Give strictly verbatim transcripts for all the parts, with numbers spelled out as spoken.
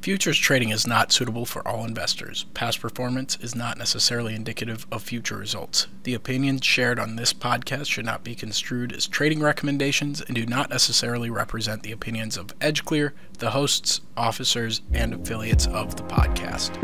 Futures trading is not suitable for all investors. Past performance is not necessarily indicative of future results. The opinions shared on this podcast should not be construed as trading recommendations and do not necessarily represent the opinions of EdgeClear, the hosts, officers, and affiliates of the podcast.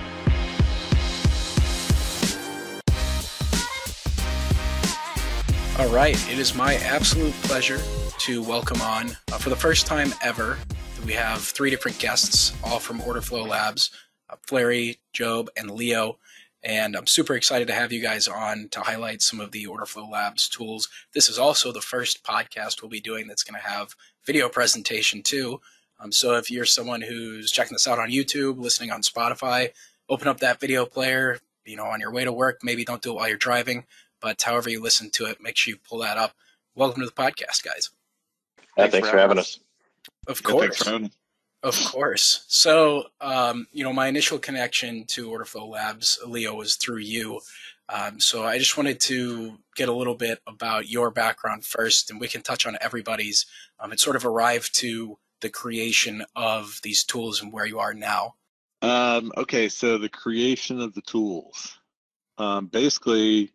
All right, it is my absolute pleasure to welcome on, uh, for the first time ever, we have three different guests, all from Order Flow Labs, uh, Flary, Job, and Leo. And I'm super excited to have you guys on to highlight some of the Order Flow Labs tools. This is also the first podcast we'll be doing that's going to have video presentation too. Um, so if you're someone who's checking this out on YouTube, listening on Spotify, open up that video player, you know, on your way to work. Maybe don't do it while you're driving, but however you listen to it, make sure you pull that up. Welcome to the podcast, guys. Yeah, thanks, thanks for having us. us. Of course. Yeah, of course. So, um, you know, my initial connection to Order Flow Labs, Leo, was through you. Um, so I just wanted to get a little bit about your background first, and we can touch on everybody's. Um, it sort of arrived to the creation of these tools and where you are now. Um, okay, so the creation of the tools. Um, basically,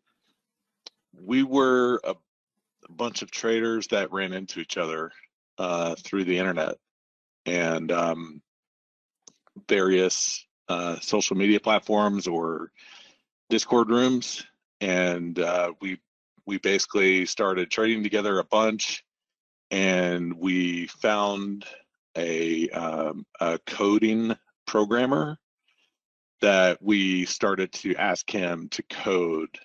we were a, a bunch of traders that ran into each other uh, through the internet and um, various uh, social media platforms or Discord rooms, and uh, we we basically started trading together a bunch, and we found a, um, a coding programmer that we started to ask him to code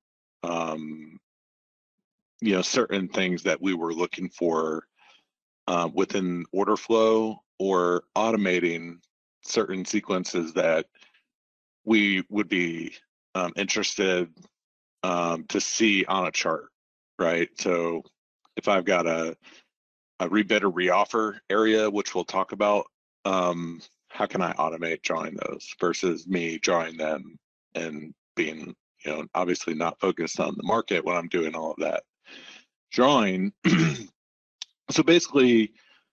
um, you know, certain things that we were looking for uh, within order flow, or automating certain sequences that we would be um, interested um, to see on a chart, right? So if I've got a, a rebid or reoffer area, which we'll talk about, um, how can I automate drawing those versus me drawing them and being, you know, obviously not focused on the market when I'm doing all of that drawing. So basically,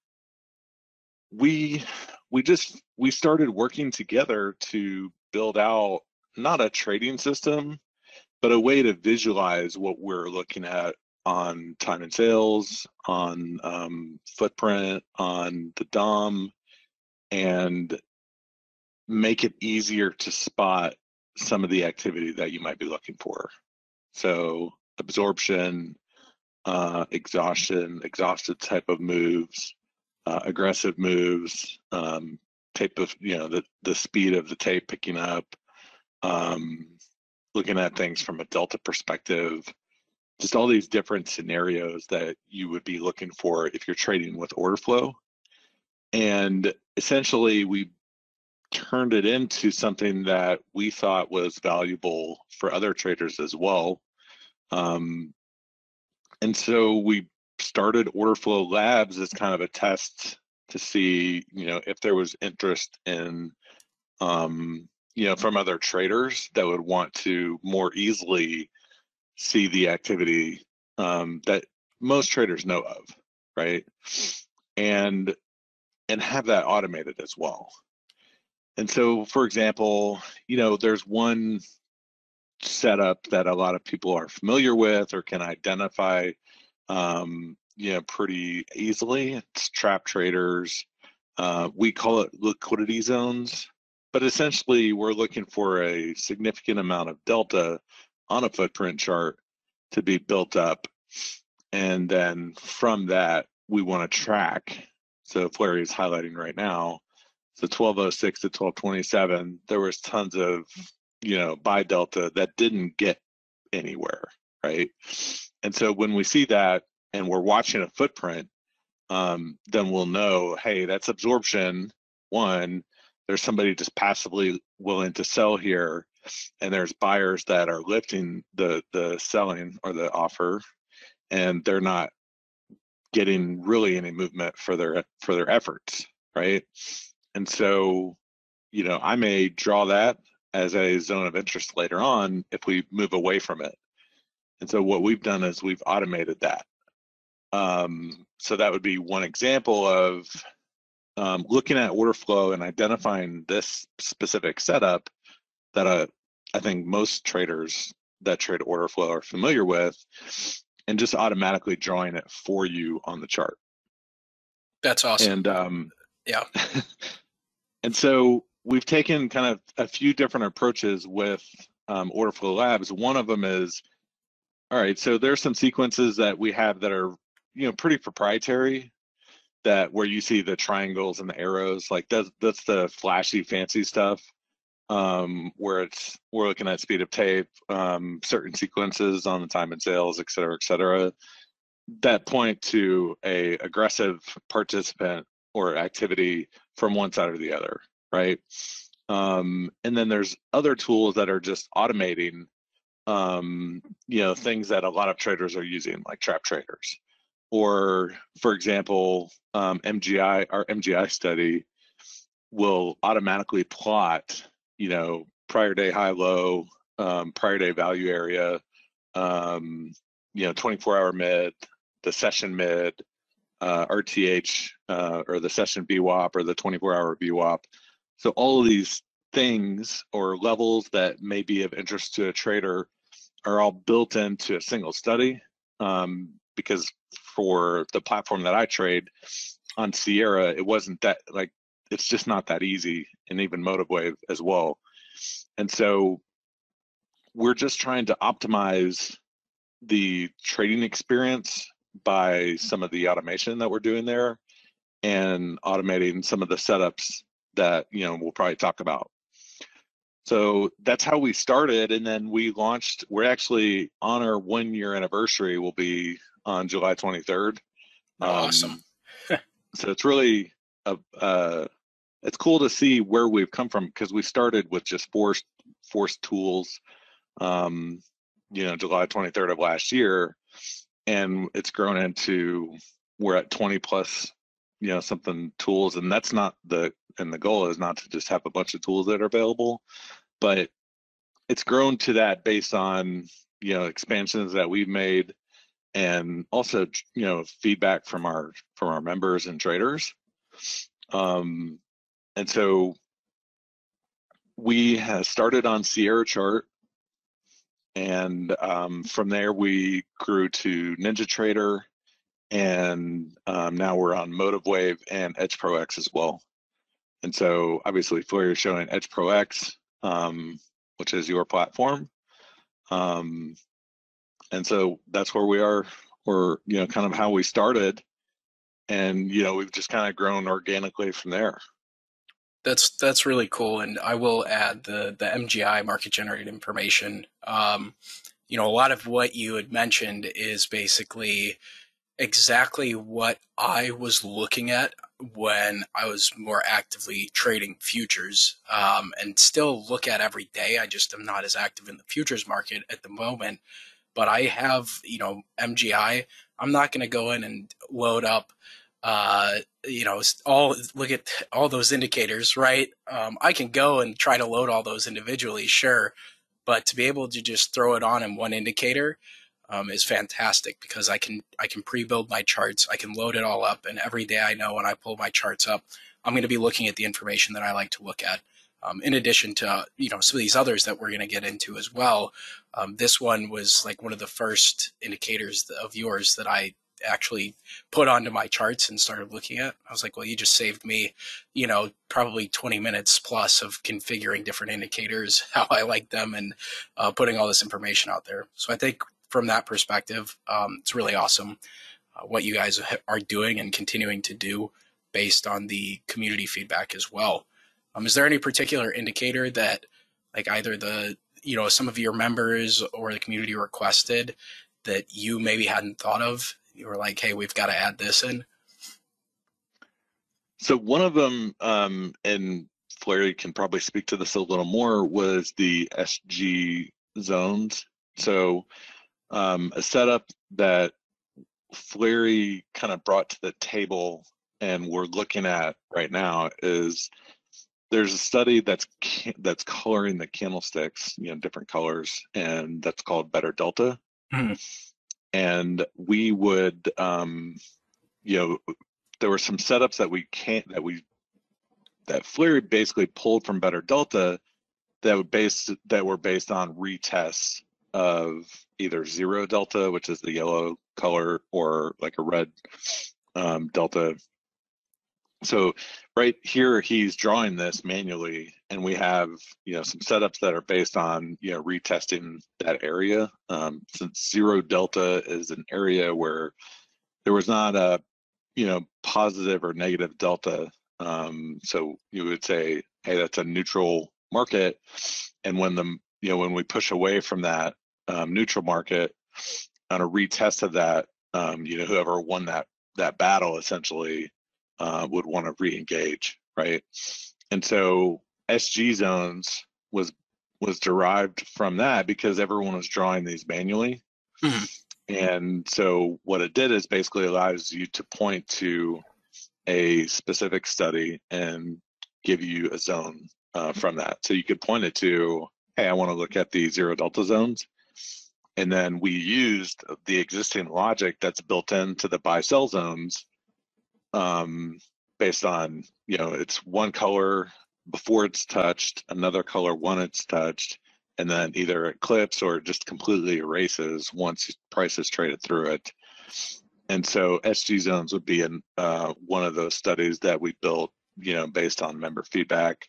we we just we started working together to build out not a trading system, but a way to visualize what we're looking at on time and sales, on um, footprint, on the D O M, and make it easier to spot some of the activity that you might be looking for. So absorption, uh, exhaustion, exhausted type of moves, uh, aggressive moves, um, tape of, you know, the, the speed of the tape picking up, um, looking at things from a delta perspective, just all these different scenarios that you would be looking for if you're trading with order flow. And essentially we turned it into something that we thought was valuable for other traders as well. Um, and so we started Order Flow Labs as kind of a test to see, you know, if there was interest in, um, you know, from other traders that would want to more easily see the activity um, that most traders know of, right? And and have that automated as well. And so, for example, you know, there's one setup that a lot of people are familiar with or can identify, um, you know, pretty easily. It's trap traders. Uh, we call it liquidity zones, but essentially we're looking for a significant amount of delta on a footprint chart to be built up. And then from that, we want to track. So Flary is highlighting right now, so twelve oh six to twelve twenty-seven, there was tons of, you know, buy delta that didn't get anywhere, right? And so when we see that and we're watching a footprint, um, then we'll know, hey, that's absorption. One, there's somebody just passively willing to sell here, and there's buyers that are lifting the the selling or the offer, and they're not getting really any movement for their for their efforts, right? And so, you know, I may draw that as a zone of interest later on if we move away from it. And so what we've done is we've automated that. Um, so that would be one example of um, looking at order flow and identifying this specific setup that uh, I think most traders that trade order flow are familiar with, and just automatically drawing it for you on the chart. That's awesome. And um, yeah. And so we've taken kind of a few different approaches with um, Order Flow Labs. One of them is, all right, so there's some sequences that we have that are, you know, pretty proprietary, that where you see the triangles and the arrows, like that's, that's the flashy, fancy stuff, um, where it's, we're looking at speed of tape, um, certain sequences on the time and sales, et cetera, et cetera, that point to a aggressive participant or activity from one side or the other, right? Um, and then there's other tools that are just automating, um, you know, things that a lot of traders are using, like trap traders. Or, for example, um, M G I, our M G I study will automatically plot, you know, prior day high low, um, prior day value area, um, you know, twenty-four hour mid, the session mid, uh, R T H, uh, or the session V WAP, or the twenty-four hour V WAP. So all of these things or levels that may be of interest to a trader are all built into a single study, um, because for the platform that I trade on Sierra, it wasn't that, like, it's just not that easy, and even MotiveWave as well. And so we're just trying to optimize the trading experience by some of the automation that we're doing there, and automating some of the setups that, you know, we'll probably talk about. So that's how we started, and then we launched. We're actually on our one year anniversary. Will be on July twenty-third. Oh, awesome. Um, so it's really a, uh, it's cool to see where we've come from, because we started with just forced forced tools, um, you know, July twenty-third of last year, and it's grown into, we're at twenty plus, you know, something tools, and that's not the, and the goal is not to just have a bunch of tools that are available, but it's grown to that based on, you know, expansions that we've made, and also, you know, feedback from our from our members and traders. Um, and so we have started on Sierra Chart, and um, from there we grew to NinjaTrader, and um, now we're on MotiveWave and Edge Pro X as well. And so obviously Flurry is showing Edge Pro X, um, which is your platform. Um, and so that's where we are, or, you know, kind of how we started. And, you know, we've just kind of grown organically from there. That's that's really cool. And I will add the, the M G I, market generated information. Um, you know, a lot of what you had mentioned is basically exactly what I was looking at when I was more actively trading futures, um, and still look at every day. I just am not as active in the futures market at the moment, but I have, you know, M G I. I'm not going to go in and load up, uh, you know, all look at all those indicators, right? Um, I can go and try to load all those individually, sure, but to be able to just throw it on in one indicator, Um, is fantastic, because I can I can pre-build my charts, I can load it all up, and every day I know when I pull my charts up, I'm going to be looking at the information that I like to look at. Um, in addition to, you know, some of these others that we're going to get into as well. Um, this one was like one of the first indicators of yours that I actually put onto my charts and started looking at. I was like, well, you just saved me, you know, probably twenty minutes plus of configuring different indicators, how I like them, and uh, putting all this information out there. So I think from that perspective, um, it's really awesome uh, what you guys are doing and continuing to do based on the community feedback as well. Um, is there any particular indicator that, like, either the, you know, some of your members or the community requested that you maybe hadn't thought of? You were like, hey, we've got to add this in. So one of them, um, and Flurry can probably speak to this a little more, was the S G zones. So um, a setup that Flurry kind of brought to the table and we're looking at right now is, there's a study that's that's coloring the candlesticks, you know, different colors, and that's called Better Delta. Mm-hmm. And we would, um, you know, there were some setups that we can't, that we, that Flurry basically pulled from Better Delta that were based, that were based on retests of either zero delta, which is the yellow color, or like a red um, delta. So right here, he's drawing this manually, and we have, you know, some setups that are based on, you know, retesting that area. Um, since zero delta is an area where there was not a, you know, positive or negative delta. Um, so you would say, hey, that's a neutral market. And when the, you know, when we push away from that um, neutral market on a retest of that, um, you know, whoever won that that battle essentially uh, would want to re-engage, right? And so S G zones was was derived from that because everyone was drawing these manually. Mm-hmm. And so what it did is basically allows you to point to a specific study and give you a zone uh, from that. So you could point it to, hey, I want to look at the zero delta zones. And then we used the existing logic that's built into the buy sell zones um, based on, you know, it's one color before it's touched, another color when it's touched, and then either it clips or just completely erases once price is traded through it. And so S G zones would be in uh, one of those studies that we built, you know, based on member feedback.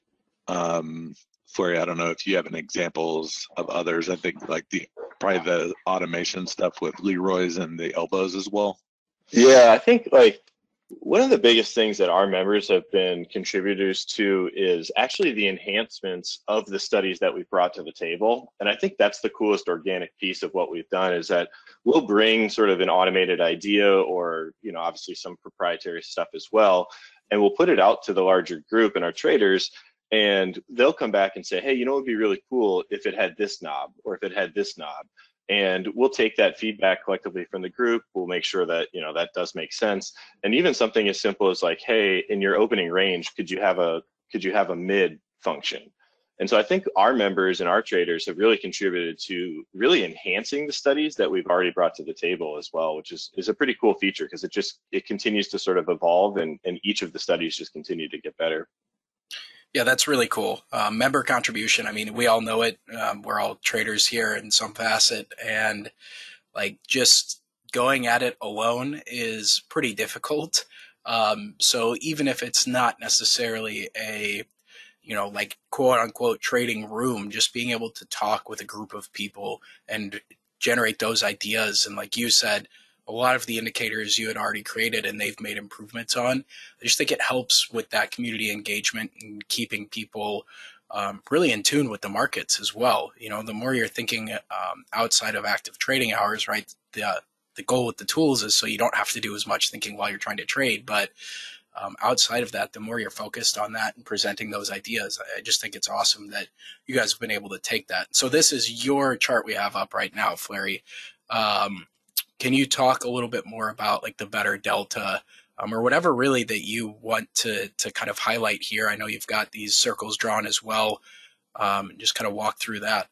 Um, Flurry, I don't know if you have any examples of others. I think like the probably the automation stuff with Leroy's and the elbows as well. Yeah, I think like one of the biggest things that our members have been contributors to is actually the enhancements of the studies that we've brought to the table. And I think that's the coolest organic piece of what we've done, is that we'll bring sort of an automated idea or, you know, obviously some proprietary stuff as well, and we'll put it out to the larger group and our traders, and they'll come back and say, hey, you know, it'd be really cool if it had this knob or if it had this knob. And we'll take that feedback collectively from the group. We'll make sure that, you know, that does make sense. And even something as simple as like, hey, in your opening range, could you have a could you have a mid function? And so I think our members and our traders have really contributed to really enhancing the studies that we've already brought to the table as well, which is is a pretty cool feature because it just it continues to sort of evolve, and, and each of the studies just continue to get better. Yeah, that's really cool. Um, member contribution. I mean, we all know it. Um, we're all traders here in some facet, and like just going at it alone is pretty difficult. Um, so even if it's not necessarily a, you know, like quote unquote trading room, just being able to talk with a group of people and generate those ideas. And like you said, a lot of the indicators you had already created and they've made improvements on. I just think it helps with that community engagement and keeping people um, really in tune with the markets as well. You know, the more you're thinking um, outside of active trading hours, right? The, the goal with the tools is so you don't have to do as much thinking while you're trying to trade. But um, outside of that, the more you're focused on that and presenting those ideas, I just think it's awesome that you guys have been able to take that. So this is your chart we have up right now, Flurry. Um, Can you talk a little bit more about like the better delta um, or whatever really that you want to to kind of highlight here? I know you've got these circles drawn as well. Um, and just kind of walk through that.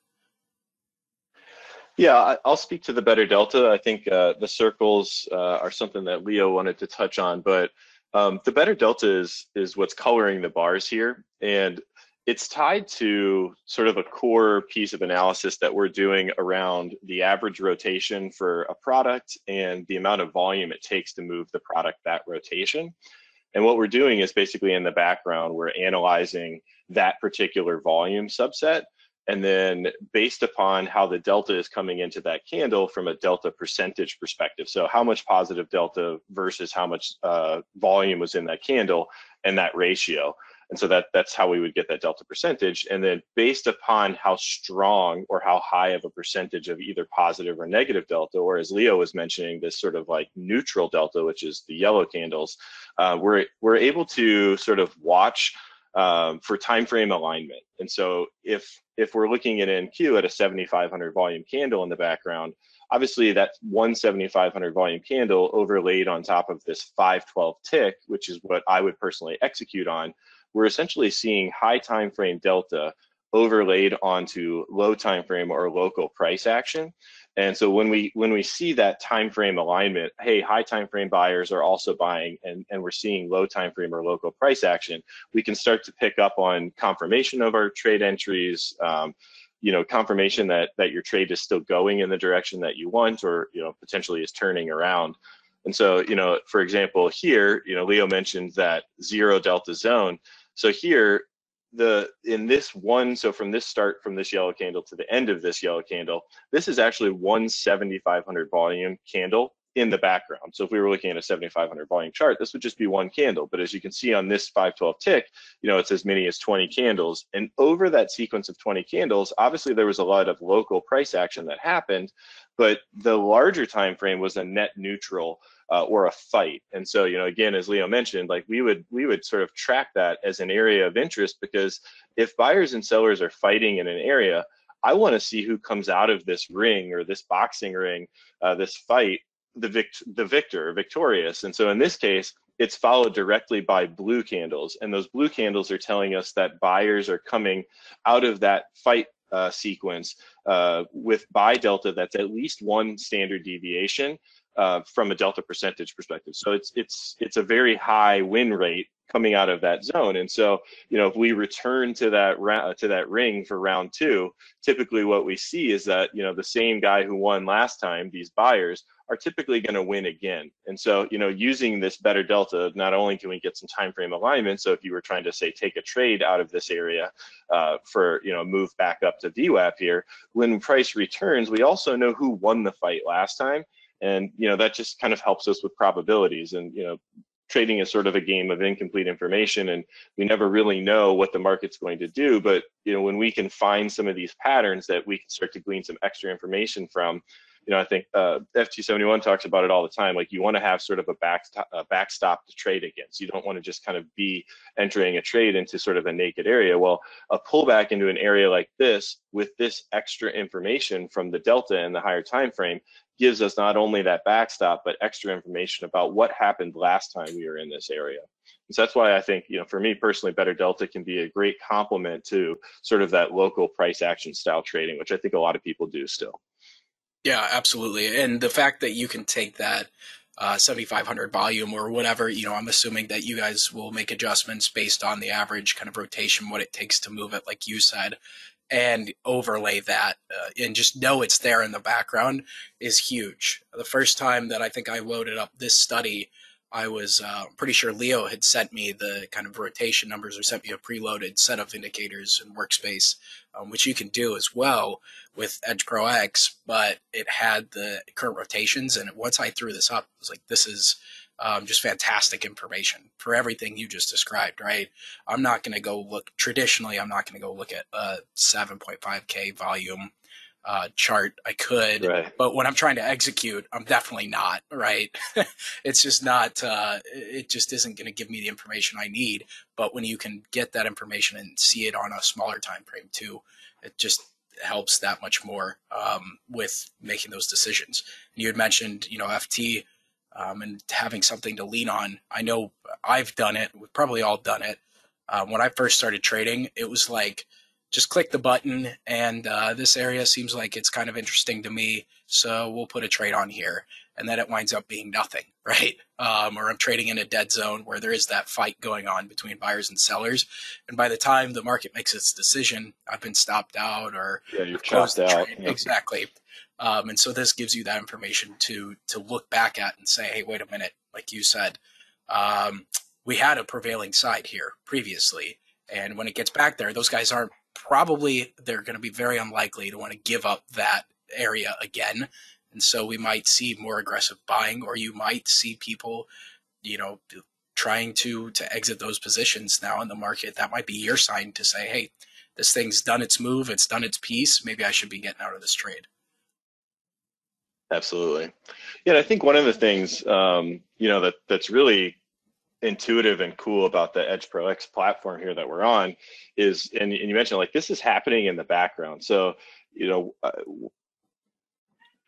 Yeah, I'll speak to the better delta. I think uh, the circles uh, are something that Leo wanted to touch on, but um, the better delta is is what's coloring the bars here, and it's tied to sort of a core piece of analysis that we're doing around the average rotation for a product and the amount of volume it takes to move the product that rotation. And what we're doing is basically in the background, we're analyzing that particular volume subset. And then based upon how the delta is coming into that candle from a delta percentage perspective, so how much positive delta versus how much uh, volume was in that candle and that ratio. And so that, that's how we would get that delta percentage. And then based upon how strong or how high of a percentage of either positive or negative delta, or as Leo was mentioning, this sort of like neutral delta, which is the yellow candles, uh, we're, we're able to sort of watch um, for time frame alignment. And so if, if we're looking at N Q at a seventy-five hundred volume candle in the background, obviously that one seventy-five hundred volume candle overlaid on top of this five twelve tick, which is what I would personally execute on, we're essentially seeing high time frame delta overlaid onto low time frame or local price action. And so when we when we see that time frame alignment, hey, high time frame buyers are also buying, and, and we're seeing low time frame or local price action, we can start to pick up on confirmation of our trade entries, um, you know, confirmation that that your trade is still going in the direction that you want, or, you know, potentially is turning around. And so, you know, for example, here, you know, Leo mentioned that zero delta zone. So here, the in this one, so from this start from this yellow candle to the end of this yellow candle, this is actually one seventy-five hundred volume candle in the background. So if we were looking at a seventy-five hundred volume chart, this would just be one candle. But as you can see on this five twelve tick, you know, it's as many as twenty candles. And over that sequence of twenty candles, obviously there was a lot of local price action that happened, but the larger time frame was a net neutral uh, or a fight. And so, you know, again, as Leo mentioned, like we would we would sort of track that as an area of interest, because if buyers and sellers are fighting in an area, I want to see who comes out of this ring or this boxing ring, uh, this fight, the vict the victor, victorious. And so in this case, it's followed directly by blue candles, and those blue candles are telling us that buyers are coming out of that fight uh, sequence uh, with buy delta that's at least one standard deviation uh, from a delta percentage perspective. So it's it's it's a very high win rate coming out of that zone. And so, you know, if we return to that round to that ring for round two, typically what we see is that, you know, the same guy who won last time, these buyers, are typically going to win again. And so, you know, using this better delta, not only can we get some time frame alignment, so if you were trying to say take a trade out of this area uh, for, you know, move back up to V WAP here, when price returns, we also know who won the fight last time. And, you know, that just kind of helps us with probabilities. And, you know, trading is sort of a game of incomplete information, and we never really know what the market's going to do. But, you know, when we can find some of these patterns that we can start to glean some extra information from, you know, I think uh, F two seventy-one talks about it all the time. Like, you want to have sort of a backstop, a backstop to trade against. You don't want to just kind of be entering a trade into sort of a naked area. Well, a pullback into an area like this with this extra information from the delta and the higher time frame gives us not only that backstop, but extra information about what happened last time we were in this area. And so that's why I think, you know, for me personally, better delta can be a great complement to sort of that local price action style trading, which I think a lot of people do still. Yeah, absolutely. And the fact that you can take that uh, seventy-five hundred volume or whatever, you know, I'm assuming that you guys will make adjustments based on the average kind of rotation, what it takes to move it, like you said, and overlay that uh, and just know it's there in the background is huge. The first time that I think I loaded up this study, I was uh, pretty sure Leo had sent me the kind of rotation numbers, or sent me a preloaded set of indicators in Workspace, um, which you can do as well with Edge Pro X, but it had the current rotations. And once I threw this up, I was like, this is um, just fantastic information for everything you just described, right? I'm not going to go look, traditionally, I'm not going to go look at a seven point five K volume uh, chart. I could, right. But when I'm trying to execute, I'm definitely not, right? It's just not, uh, it just isn't going to give me the information I need. But when you can get that information and see it on a smaller time frame too, it just helps that much more um, with making those decisions. You had mentioned, you know, F T um, and having something to lean on. I know I've done it. We've probably all done it. Um, when I first started trading, it was like, just click the button, and uh, this area seems like it's kind of interesting to me, so we'll put a trade on here. And then it winds up being nothing, right? Um, or I'm trading in a dead zone where there is that fight going on between buyers and sellers. And by the time the market makes its decision, I've been stopped out or yeah, you're chopped out. Yeah. Exactly. Um, and so this gives you that information to to look back at and say, hey, wait a minute, like you said, um, we had a prevailing side here previously. And when it gets back there, those guys aren't probably, they're going to be very unlikely to want to give up that area again. And so we might see more aggressive buying, or you might see people, you know, trying to to exit those positions now in the market. That might be your sign to say, hey, this thing's done its move, it's done its piece. Maybe I should be getting out of this trade. Absolutely. Yeah, I think one of the things, um, you know, that that's really intuitive and cool about the Edge Pro X platform here that we're on is, and, and you mentioned like this is happening in the background. So, you know, uh,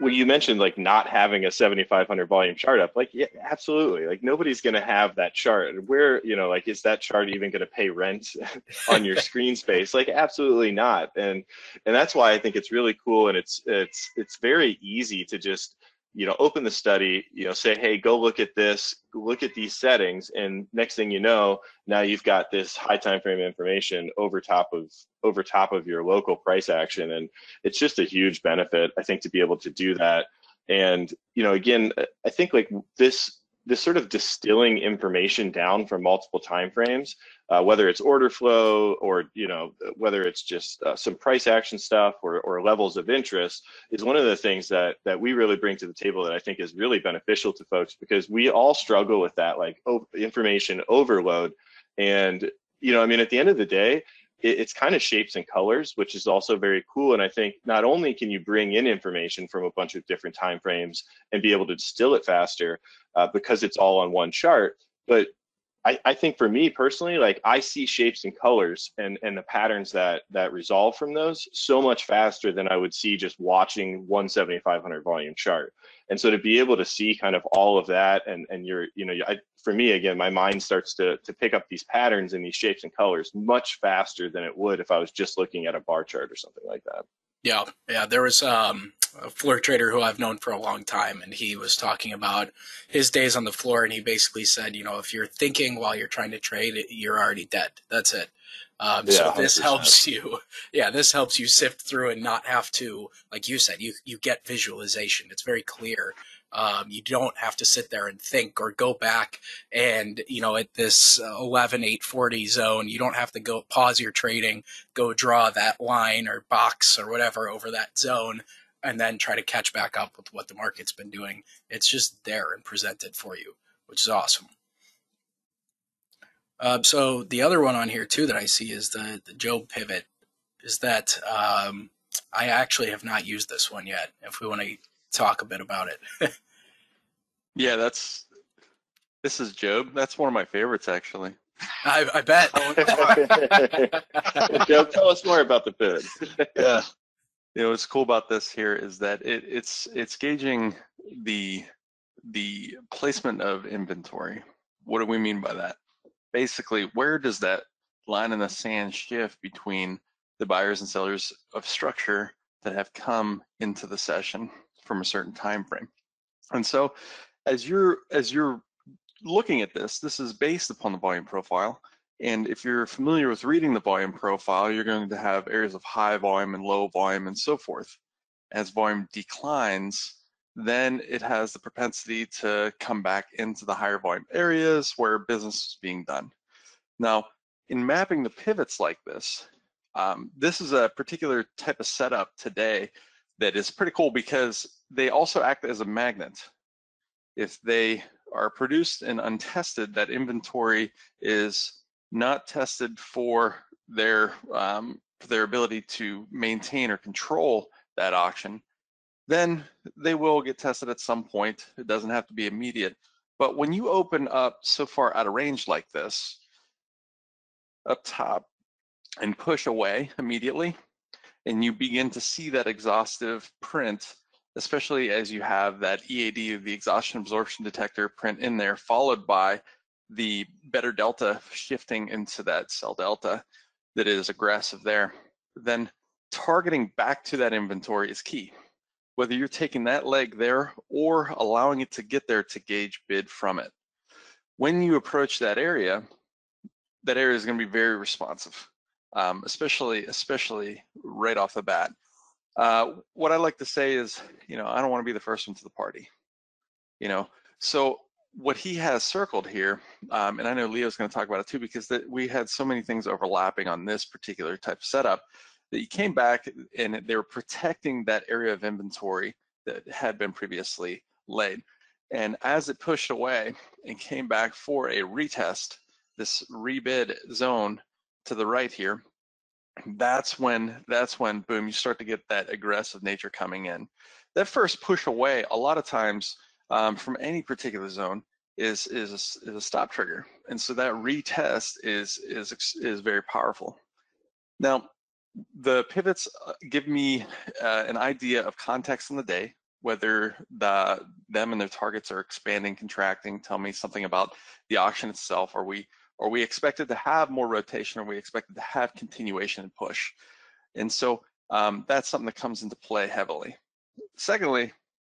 well, you mentioned like not having a seventy-five hundred volume chart up. Like, yeah, absolutely. Like nobody's going to have that chart. Where, you know, like, is that chart even going to pay rent on your screen space? Like, absolutely not. And and that's why I think it's really cool. And it's it's it's very easy to just, you know, open the study, you know, say, hey, go look at this, look at these settings, and next thing you know, now you've got this high time frame information over top of over top of your local price action. And it's just a huge benefit, I think, to be able to do that. And, you know, again, I think like this this sort of distilling information down from multiple timeframes, uh, whether it's order flow or, you know, whether it's just uh, some price action stuff or, or levels of interest, is one of the things that that we really bring to the table that I think is really beneficial to folks, because we all struggle with that, like oh, information overload. And, you know, I mean, at the end of the day, it's kind of shapes and colors, which is also very cool. And I think not only can you bring in information from a bunch of different time frames and be able to distill it faster uh, because it's all on one chart, but I, I think for me personally, like I see shapes and colors and, and the patterns that that resolve from those so much faster than I would see just watching one seventy-five hundred volume chart. And so to be able to see kind of all of that, and and you're, you know, I, for me, again, my mind starts to to pick up these patterns and these shapes and colors much faster than it would if I was just looking at a bar chart or something like that. Yeah, yeah. There was um, a floor trader who I've known for a long time, and he was talking about his days on the floor, and he basically said, you know, if you're thinking while you're trying to trade, you're already dead. That's it. Um, Yeah, so one hundred this percent. helps you. Yeah, this helps you sift through and not have to, like you said, you you get visualization. It's very clear. Um, you don't have to sit there and think or go back and, you know, at this eleven eight forty zone, you don't have to go pause your trading, go draw that line or box or whatever over that zone, and then try to catch back up with what the market's been doing. It's just there and presented for you, which is awesome. Uh, so the other one on here too that I see is the, the Job pivot. Is that um, I actually have not used this one yet. If we want to talk a bit about it. Yeah, that's this is Job. That's one of my favorites, actually. I, I bet. Joe, tell us more about the pivot. Yeah. You know, what's cool about this here is that it, it's it's gauging the the placement of inventory. What do we mean by that? Basically, where does that line in the sand shift between the buyers and sellers of structure that have come into the session from a certain time frame? And so, as you're as you're looking at this, this is based upon the volume profile. And if you're familiar with reading the volume profile, you're going to have areas of high volume and low volume and so forth. As volume declines, then it has the propensity to come back into the higher volume areas where business is being done. Now, in mapping the pivots like this, um, this is a particular type of setup today that is pretty cool because they also act as a magnet. If they are produced and untested, that inventory is not tested for their um, for their ability to maintain or control that auction, then they will get tested at some point. It doesn't have to be immediate. But when you open up so far out of range like this, up top, and push away immediately, and you begin to see that exhaustive print, especially as you have that E A D, the exhaustion absorption detector print in there, followed by the better delta shifting into that sell delta that is aggressive there, then targeting back to that inventory is key. Whether you're taking that leg there or allowing it to get there to gauge bid from it. When you approach that area, that area is going to be very responsive, um, especially especially right off the bat. Uh, what I like to say is, you know, I don't want to be the first one to the party, you know. So what he has circled here, um, and I know Leo's going to talk about it too, because that we had so many things overlapping on this particular type of setup that you came back and they were protecting that area of inventory that had been previously laid. And as it pushed away and came back for a retest, this rebid zone to the right here, that's when that's when boom, you start to get that aggressive nature coming in. That first push away, a lot of times um, from any particular zone, is is a, is a stop trigger, and so that retest is is is very powerful. Now, the pivots give me uh, an idea of context in the day, whether the them and their targets are expanding, contracting. Tell me something about the auction itself. Are we are we expected to have more rotation? Are we expected to have continuation and push? And so um, that's something that comes into play heavily. Secondly,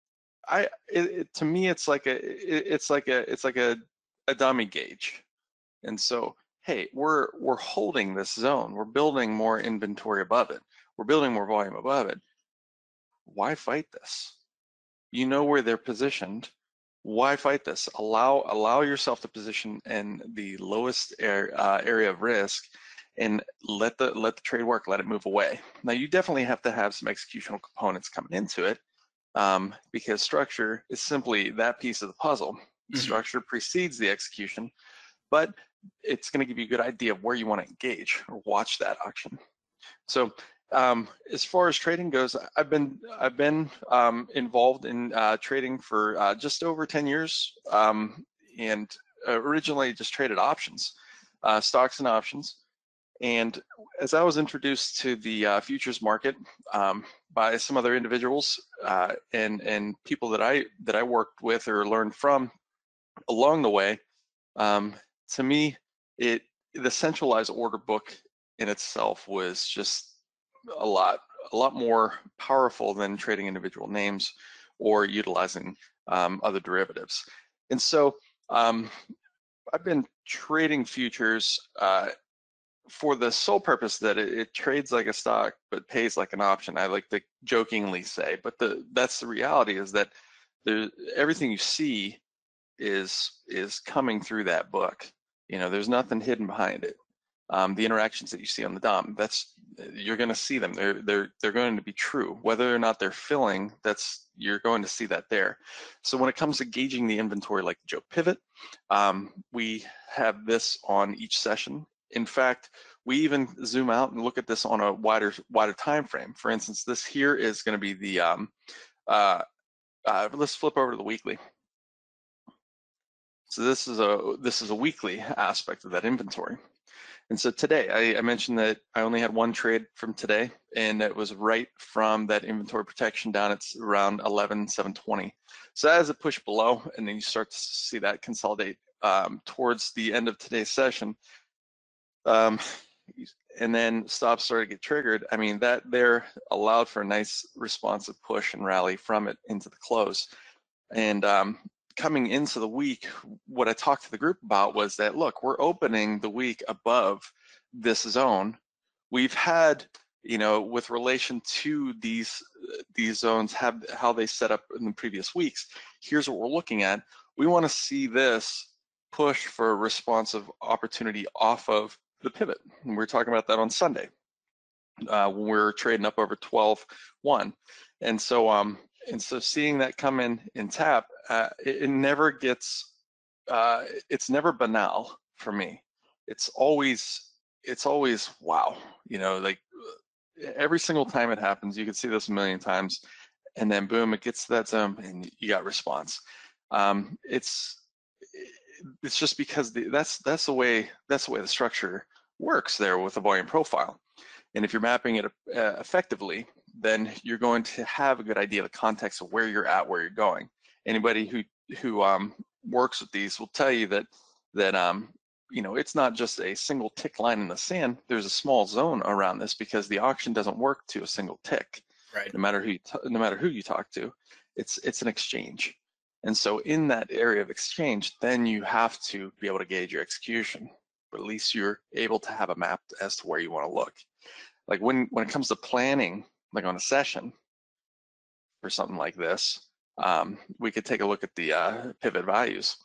I it, it, to me it's like a it, it's like a it's like a, a dummy gauge. And so hey, we're we're holding this zone. We're building more inventory above it. We're building more volume above it. Why fight this? You know where they're positioned. Why fight this? Allow allow yourself to position in the lowest air, uh, area of risk, and let the let the trade work. Let it move away. Now you definitely have to have some executional components coming into it, um, because structure is simply that piece of the puzzle. Mm-hmm. Structure precedes the execution, but it's going to give you a good idea of where you want to engage or watch that auction. So um, as far as trading goes, I've been I've been um, involved in uh, trading for uh, just over ten years, um, and originally just traded options, uh, stocks and options. And as I was introduced to the uh, futures market um, by some other individuals uh, and and people that I that I worked with or learned from along the way. Um, To me, it the centralized order book in itself was just a lot, a lot more powerful than trading individual names or utilizing um, other derivatives. And so um, I've been trading futures uh, for the sole purpose that it, it trades like a stock but pays like an option. I like to jokingly say, but the that's the reality is that there, everything you see is is coming through that book. You know, there's nothing hidden behind it. Um, the interactions that you see on the D O M, that's you're going to see them. They're they're they're going to be true, whether or not they're filling. That's you're going to see that there. So when it comes to gauging the inventory, like the Joe Pivot, um, we have this on each session. In fact, we even zoom out and look at this on a wider wider time frame. For instance, this here is going to be the. Um, uh, uh, let's flip over to the weekly. So this is a this is a weekly aspect of that inventory. And so today, I, I mentioned that I only had one trade from today, and it was right from that inventory protection down. It's around eleven seven twenty. So as it pushed below, and then you start to see that consolidate um, towards the end of today's session, um, and then stops started to get triggered. I mean, that there allowed for a nice responsive push and rally from it into the close. And um, coming into the week, what I talked to the group about was that, look, we're opening the week above this zone. We've had, you know, with relation to these these zones, have how they set up in the previous weeks. Here's what we're looking at. We want to see this push for a responsive opportunity off of the pivot. And we we're talking about that on Sunday. Uh, when we we're trading up over twelve one. And so um and so seeing that come in in tap, uh, it, it never gets uh, it's never banal for me. It's always it's always wow, you know, like every single time it happens. You can see this a million times, and then boom, it gets to that zone and you got response. Um, it's it's just because the, that's that's the way that's the way the structure works there with the volume profile. And if you're mapping it uh, effectively, then you're going to have a good idea of the context of where you're at, where you're going. Anybody who who um, works with these will tell you that that um, you know, it's not just a single tick line in the sand. There's a small zone around this because the auction doesn't work to a single tick. Right. No matter who you t no matter who you talk to, it's it's an exchange. And so in that area of exchange, then you have to be able to gauge your execution. But at least you're able to have a map as to where you want to look. Like when when it comes to planning, like on a session for something like this, um, we could take a look at the uh, pivot values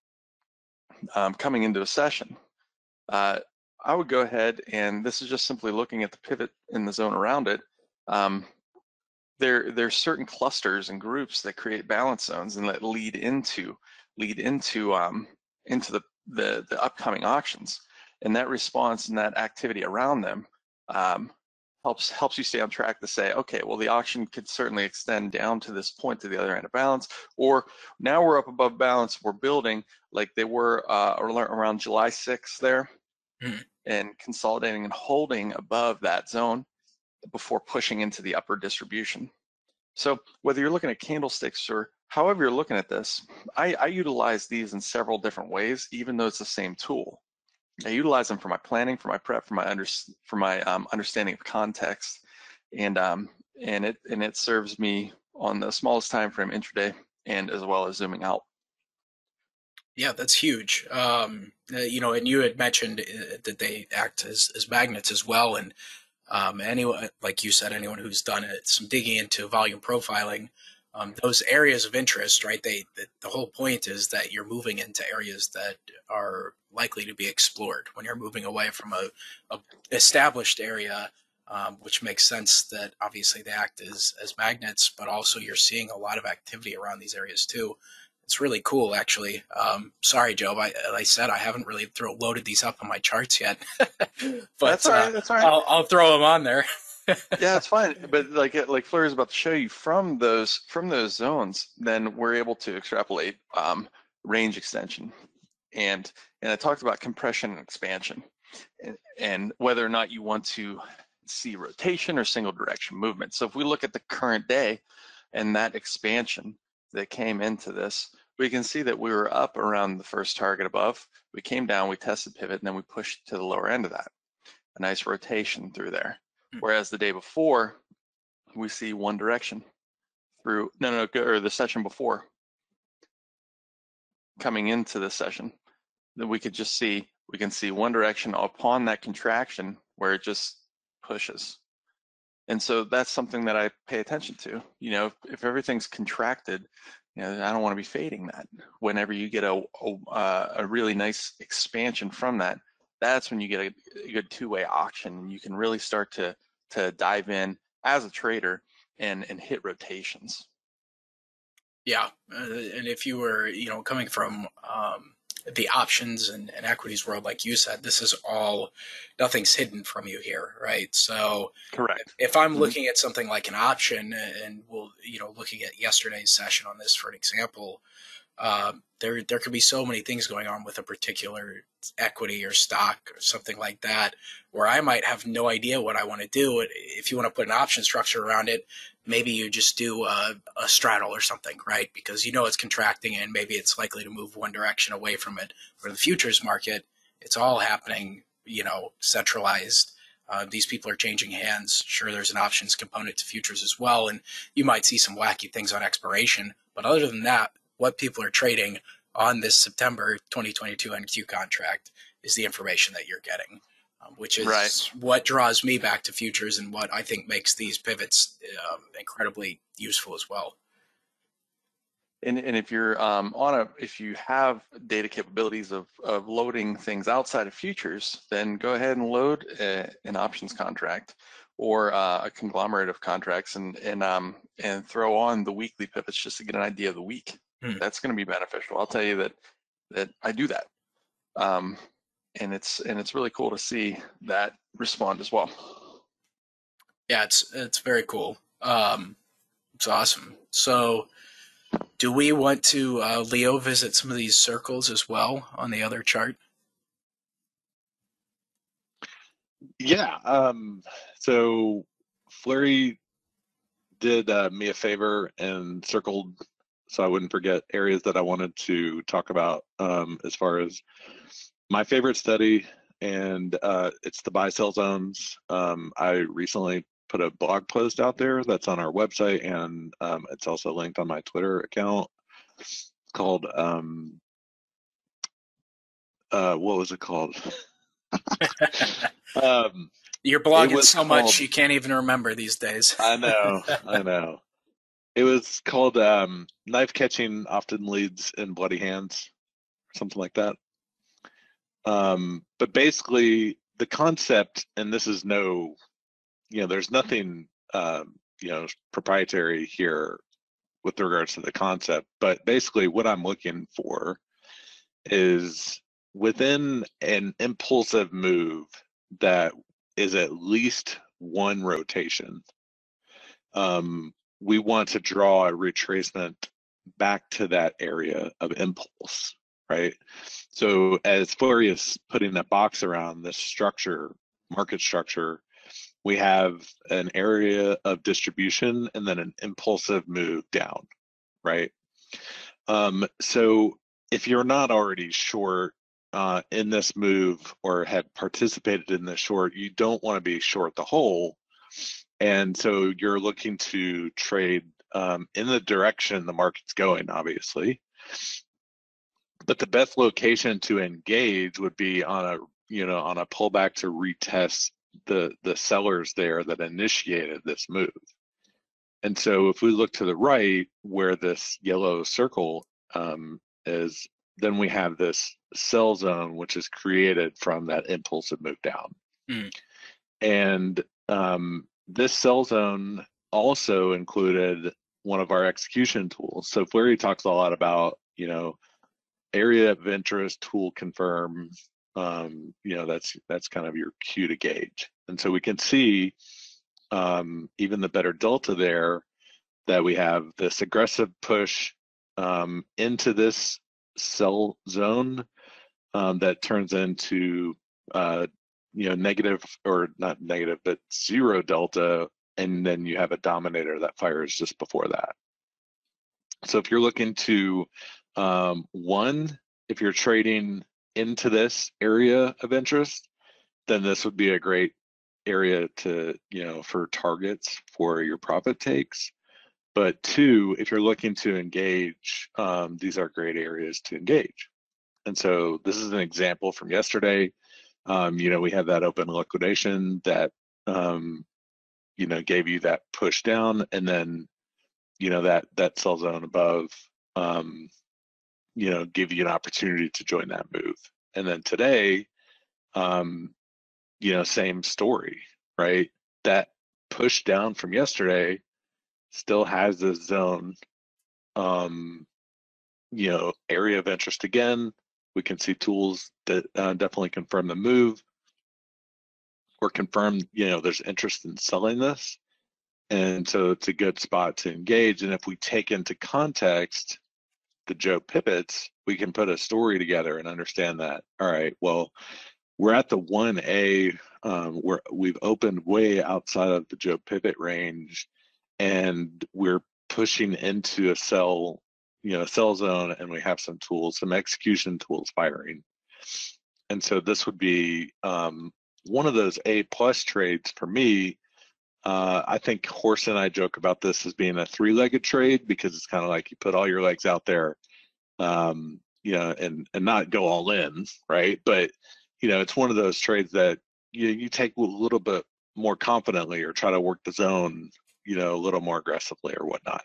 um, coming into a session. Uh, I would go ahead, and this is just simply looking at the pivot in the zone around it. Um, there there's certain clusters and groups that create balance zones and that lead into lead into um, into the, the the upcoming auctions, and that response and that activity around them um, helps helps you stay on track to say, okay, well, the auction could certainly extend down to this point to the other end of balance, or now we're up above balance, we're building like they were uh, around July sixth there, mm-hmm. and consolidating and holding above that zone before pushing into the upper distribution. So whether you're looking at candlesticks or however you're looking at this, I, I utilize these in several different ways, even though it's the same tool. I utilize them for my planning, for my prep, for my under, for my um, understanding of context, and um, and it and it serves me on the smallest time frame intraday, and as well as zooming out. Yeah, that's huge. Um, uh, you know, and you had mentioned uh, that they act as, as magnets as well. And um, anyone, like you said, anyone who's done it, some digging into volume profiling, um, those areas of interest, right? They the, the whole point is that you're moving into areas that are likely to be explored when you're moving away from a, a established area, um, which makes sense that obviously they act as as magnets, but also you're seeing a lot of activity around these areas too. It's really cool, actually. Um, sorry, Joe. I, like I said, I haven't really throw, loaded these up on my charts yet, but That's all right. uh, That's all right. I'll, I'll throw them on there. Yeah, it's fine. But like like Fleur is about to show you from those from those zones, then we're able to extrapolate um, range extension, and and I talked about compression and expansion, and, and whether or not you want to see rotation or single direction movement. So if we look at the current day and that expansion that came into this, we can see that we were up around the first target above. We came down, we tested pivot, and then we pushed to the lower end of that. A nice rotation through there. Whereas the day before, we see one direction through, no, no, or the session before, coming into the session, then we could just see, we can see one direction upon that contraction where it just pushes. And so that's something that I pay attention to. You know, if, if everything's contracted, you know, I don't want to be fading that. Whenever you get a, a, a really nice expansion from that, that's when you get a, a good two-way auction, and you can really start to to dive in as a trader and and hit rotations. Yeah, uh, and if you were, you know, coming from um, the options and, and equities world, like you said, this is all, nothing's hidden from you here, right? So correct. If I'm mm-hmm. looking at something like an option, and we'll, you know, looking at yesterday's session on this for an example, uh, there there could be so many things going on with a particular equity or stock or something like that, where I might have no idea what I want to do. If you want to put an option structure around it, maybe you just do a, a straddle or something, right? Because you know it's contracting and maybe it's likely to move one direction away from it. For the futures market, it's all happening, you know, centralized. Uh, these people are changing hands. Sure, there's an options component to futures as well, and you might see some wacky things on expiration. But other than that, what people are trading on this September twenty twenty-two N Q contract is the information that you're getting, um, which is right. what draws me back to futures and what I think makes these pivots um, incredibly useful as well. And, and if you're um, on a, if you have data capabilities of, of loading things outside of futures, then go ahead and load a, an options contract or uh, a conglomerate of contracts, and and um and throw on the weekly pivots just to get an idea of the week. Hmm. That's going to be beneficial. I'll tell you that that I do that, um, and it's and it's really cool to see that respond as well. Yeah, it's it's very cool. Um, it's awesome. So, do we want to, uh, Leo, visit some of these circles as well on the other chart? Yeah. Um, so Flurry did uh, me a favor and circled so I wouldn't forget areas that I wanted to talk about um, as far as my favorite study, and uh, it's the buy sell zones. Um, I recently put a blog post out there that's on our website, and um, it's also linked on my Twitter account called, um, uh, what was it called? um, You're blogging so called, much you can't even remember these days. I know, I know. It was called um, Knife Catching Often Leads in Bloody Hands, something like that. Um, but basically, the concept, and this is no, you know, there's nothing, um, you know, proprietary here with regards to the concept. But basically, what I'm looking for is within an impulsive move that is at least one rotation. Um, we want to draw a retracement back to that area of impulse, right? So as Flurry is putting that box around this structure, market structure, we have an area of distribution and then an impulsive move down, right? Um, so if you're not already short uh, in this move or have participated in this short, you don't want to be short the whole. And so you're looking to trade um, in the direction the market's going, obviously. But the best location to engage would be on a, you know, on a pullback to retest the the sellers there that initiated this move. And so if we look to the right where this yellow circle um, is, then we have this sell zone, which is created from that impulsive move down. Mm. And um, this sell zone also included one of our execution tools. So Flurry talks a lot about, you know, area of interest, tool confirm, um, you know, that's that's kind of your cue to gauge. And so we can see um, even the better delta there, that we have this aggressive push um, into this sell zone um, that turns into uh, you know, negative, or not negative, but zero delta, and then you have a dominator that fires just before that. So if you're looking to um, one, if you're trading into this area of interest, then this would be a great area to, you know, for targets for your profit takes. But two, if you're looking to engage, um, these are great areas to engage. And so this is an example from yesterday. Um, you know, we had that open liquidation that, um, you know, gave you that push down, and then, you know, that that sell zone above, um, you know, give you an opportunity to join that move. And then today, um, you know, same story, right? That push down from yesterday still has this zone, um, you know, area of interest again. We can see tools that uh, definitely confirm the move or confirm, you know, there's interest in selling this. And so it's a good spot to engage. And if we take into context the Joe pivots, we can put a story together and understand that, all right, well, we're at the one A, um, where we've opened way outside of the Joe pivot range, and we're pushing into a sell, you know, sell zone, and we have some tools, some execution tools firing. And so this would be um, one of those A plus trades for me. Uh, I think Horst and I joke about this as being a three-legged trade, because it's kind of like you put all your legs out there, um, you know, and and not go all in, right? But you know, it's one of those trades that you you take a little bit more confidently, or try to work the zone, you know, a little more aggressively or whatnot.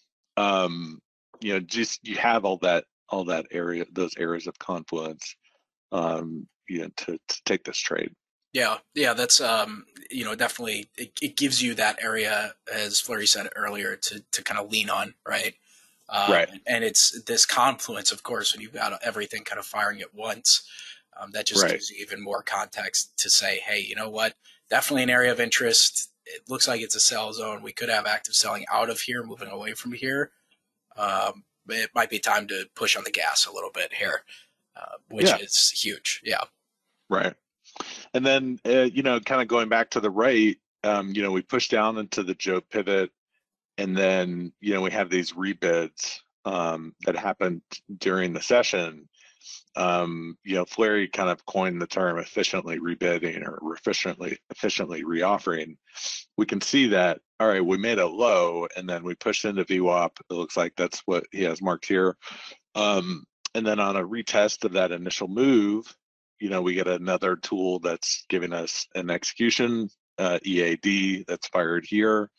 Um, you know, just you have all that all that area, those areas of confluence, um, you know, to to take this trade. Yeah, yeah, that's um, you know, definitely it, it gives you that area, as Flurry said earlier, to to kind of lean on, right? Um, right. And it's this confluence, of course, when you've got everything kind of firing at once. Um, that just Right. gives you even more context to say, hey, you know what? Definitely an area of interest. It looks like it's a sell zone. We could have active selling out of here, moving away from here. Um, it might be time to push on the gas a little bit here, uh, which Yeah. is huge. Yeah. Right. And then, uh, you know, kind of going back to the right, um, you know, we push down into the Joe pivot, and then, you know, we have these rebids um, that happened during the session. Um, you know, Flurry kind of coined the term efficiently rebidding, or efficiently efficiently reoffering. We can see that, all right, we made a low, and then we pushed into V WAP. It looks like that's what he has marked here. Um, and then on a retest of that initial move, you know, we get another tool that's giving us an execution, uh, E A D, that's fired here,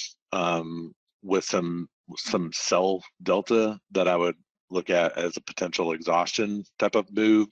um, with some some sell delta that I would look at as a potential exhaustion type of move.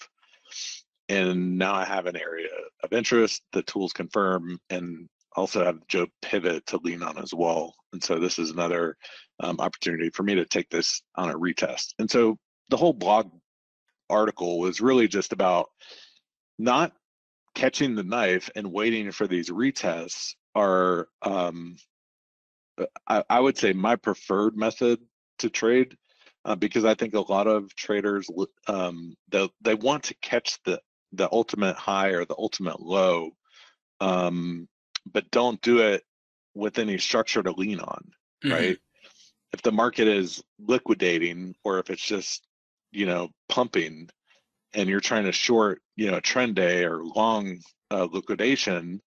And now I have an area of interest. The tools confirm, and also have Joe pivot to lean on as well. And so this is another um, opportunity for me to take this on a retest. And so the whole blog article was really just about not catching the knife and waiting for these retests are, um, I, I would say, my preferred method to trade, uh, because I think a lot of traders, um, they, they want to catch the, the ultimate high or the ultimate low, um, but don't do it with any structure to lean on, Mhm. right? If the market is liquidating, or if it's just, you know, pumping, and you're trying to short, you know, a trend day or long uh, liquidation,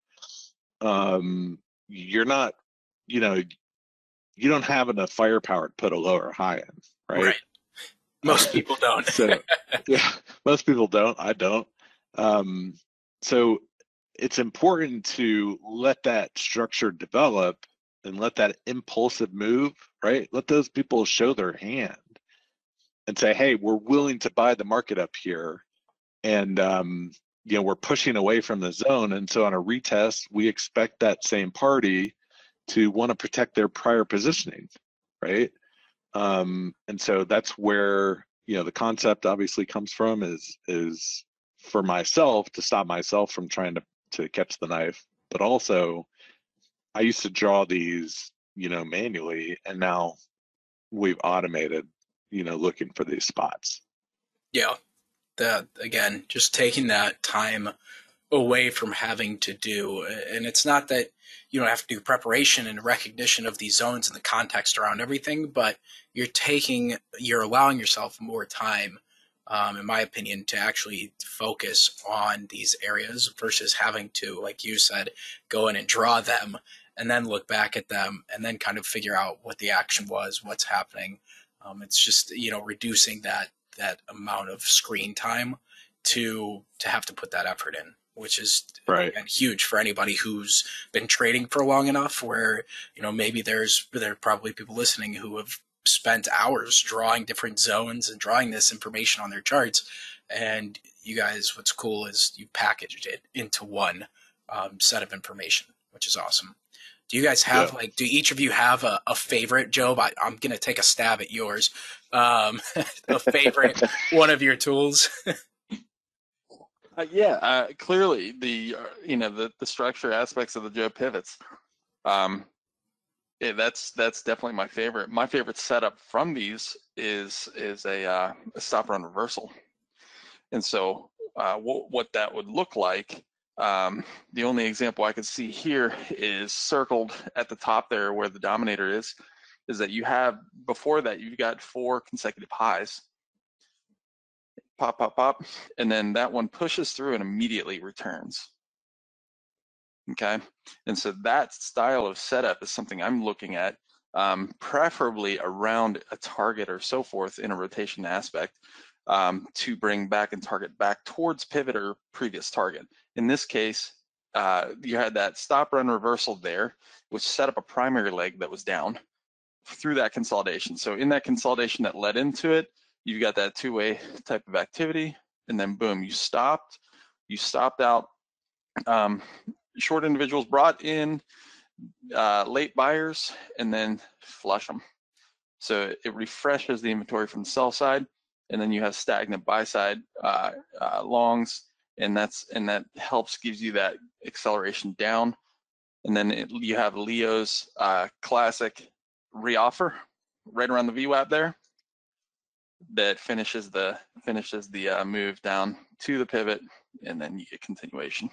um, you're not, you know, you don't have enough firepower to put a low or high in, right? Right. Most people don't. So, yeah, most people don't. I don't. Um, so it's important to let that structure develop and let that impulsive move, right? Let those people show their hand and say, hey, we're willing to buy the market up here. And, um, you know, we're pushing away from the zone. And so on a retest, we expect that same party to want to protect their prior positioning, right? Um, and so that's where, you know, the concept obviously comes from, is is for myself to stop myself from trying to, to catch the knife. But also, I used to draw these, you know, manually, and now we've automated, you know, looking for these spots. Yeah. That, again, just taking that time away from having to do, and it's not that you don't have to do preparation and recognition of these zones and the context around everything, but you're taking, you're allowing yourself more time, um, in my opinion, to actually focus on these areas versus having to, like you said, go in and draw them and then look back at them and then kind of figure out what the action was, what's happening. Um, it's just, you know, reducing that that amount of screen time to to have to put that effort in, which is Right. again, huge for anybody who's been trading for long enough, where, you know, maybe there's there are probably people listening who have spent hours drawing different zones and drawing this information on their charts. And you guys, what's cool is you packaged it into one um, set of information, which is awesome. Do you guys have, Yeah. like, do each of you have a, a favorite, Job? I, I'm going to take a stab at yours. Um, a favorite one of your tools? Uh, yeah, uh, clearly the uh, you know the the structure aspects of the Job pivots. Um, yeah, that's that's definitely my favorite. My favorite setup from these is is a, uh, a stop run reversal, and so uh, what what that would look like. Um, the only example I could see here is circled at the top there where the dominator is, is that you have, before that, you've got four consecutive highs. Pop, pop, pop, and then that one pushes through and immediately returns. Okay, and so that style of setup is something I'm looking at, um, preferably around a target or so forth in a rotation aspect, um, to bring back and target back towards pivot or previous target. In this case, uh, you had that stop run reversal there, which set up a primary leg that was down through that consolidation. So in that consolidation that led into it, you've got that two-way type of activity, and then boom, you stopped, you stopped out. Um, short individuals brought in uh, late buyers and then flush them. So it refreshes the inventory from the sell side, and then you have stagnant buy side uh, uh, longs, and that's and that helps, gives you that acceleration down. And then it, you have Leo's uh, classic reoffer right around the V WAP there that finishes the finishes the uh, move down to the pivot, and then you get continuation.